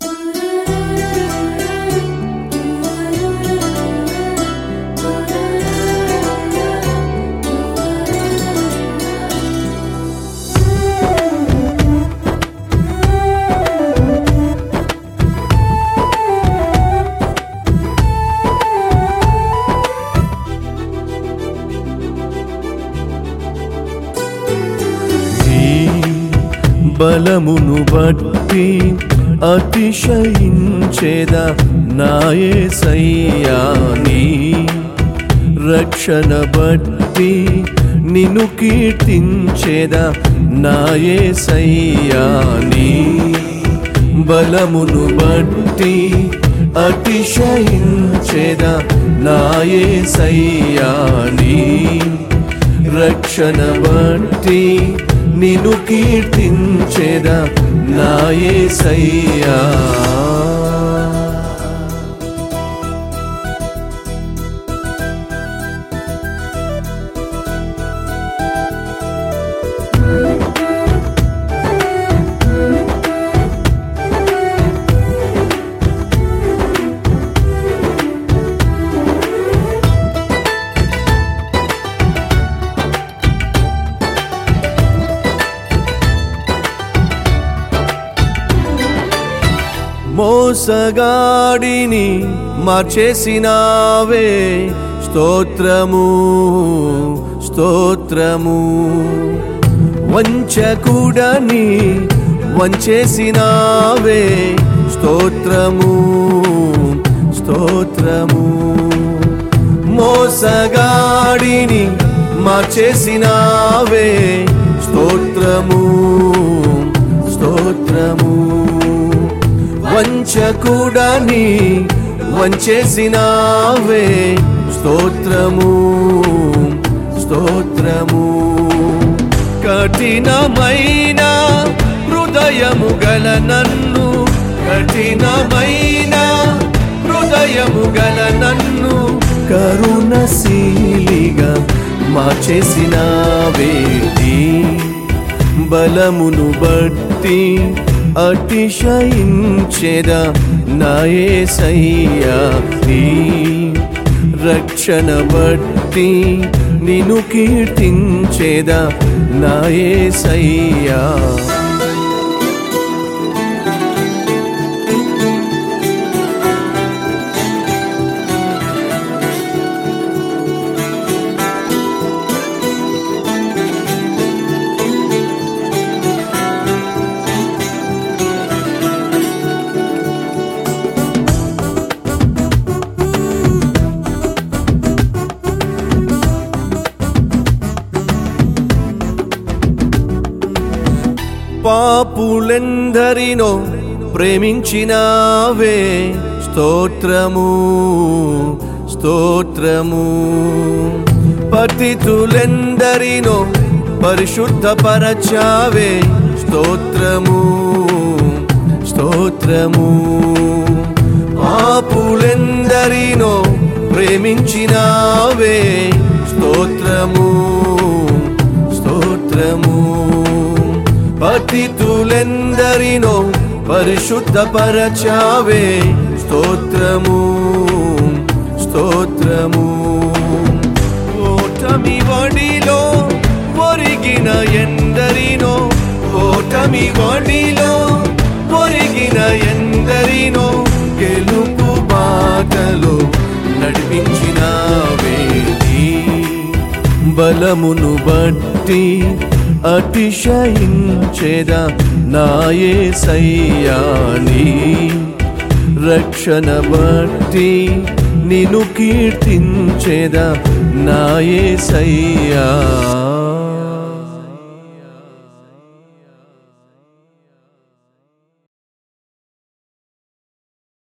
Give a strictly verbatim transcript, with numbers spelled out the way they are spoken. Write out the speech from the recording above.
బలమును బట్టి అతిశయించేదా నా యేసయ్యా నీ రక్షణ బట్టి నిన్ను కీర్తించేదా నా యేసయ్యా నీ బలమును బట్టి అతిశయించేదా నా యేసయ్యా నీ రక్షణ బట్టి నిన్ను కీర్తించేదా నా యేసయ్యా మోసగాడిని మార్చేసినావే స్తోత్రము స్తోత్రము వంచకుడని వంచేసినావే స్తోత్రము స్తోత్రము మోసగాడిని మార్చేసినావే స్తోత్రము స్తోత్రము వంచకుడని వంచేసినావే స్తోత్రము స్తోత్రము కఠినమైన హృదయము గల నన్ను కఠినమైన హృదయము గల నన్ను కరుణశీలిగా మార్చేసినావే బలమును బట్టి అతిశయించేదా నా యేసయ్యా నీ రక్షణ బట్టి నిన్ను కీర్తించేదా నా యేసయ్యా పాపులెందరినో ప్రేమించినావే స్తోత్రము స్తోత్రము పతితులెందరినో పరిశుద్ధపరచావే స్తోత్రము స్తోత్రము పాపులెందరినో ప్రేమించినావే స్తోత్రము స్తోత్రము పతితులెందరినో పరిశుద్ధపరచావే స్తోత్రము స్తోత్రము ఓటమి వడిలో ఒరిగిన ఎందరినో ఓటమి వడిలో ఒరిగిన ఎందరినో గెలుపు బాటలో నడిపించినావే బలమును బట్టి అతిశయించేదా నా యేసయ్యా నీ రక్షణ బట్టి నిన్ను కీర్తించేదా నా యేసయ్యా